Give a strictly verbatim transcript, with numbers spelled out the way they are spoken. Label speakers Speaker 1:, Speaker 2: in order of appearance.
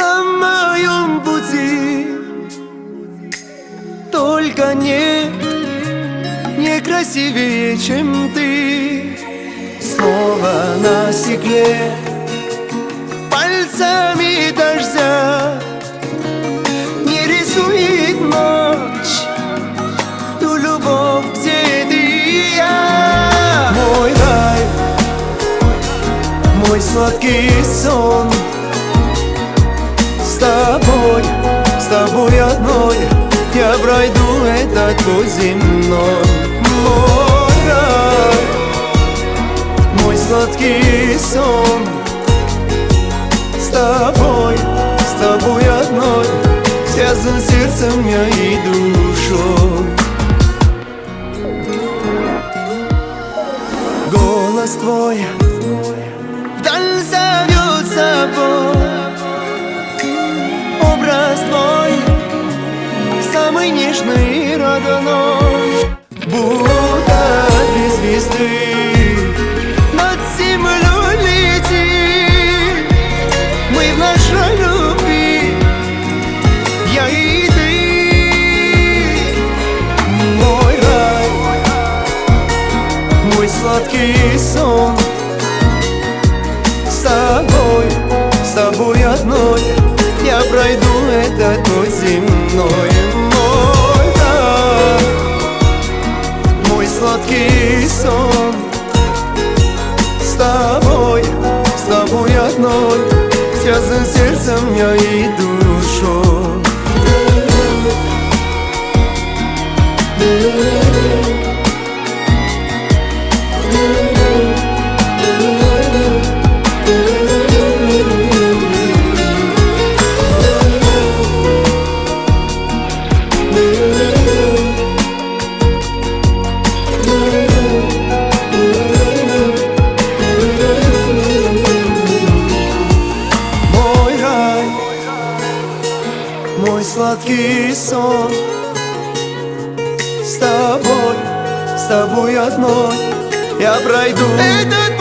Speaker 1: на моем пути. Только нет, не красивее, чем ты. Снова на стекле пальцами дождя не рисует ночь ту любовь, где ты и я. Мой рай, мой сладкий сон, с тобой, с тобой одной я пройду этот путь земной. Мой рай, мой сладкий сон, с тобой, с тобой одной связан сердцем я и душой. Голос твой вдаль зовет собой, образ твой самый нежный и родной. Будто две звезды над землей летим, мы в нашей любви, я и ты. Мой рай, мой сладкий сон, с тобой, с тобой одной я пройду этот путь земной. Мой рай, мой сладкий сон, с тобой, с тобой одной связан сердцем я и душой. Мой сладкий сон, с тобой, с тобой одной я пройду этот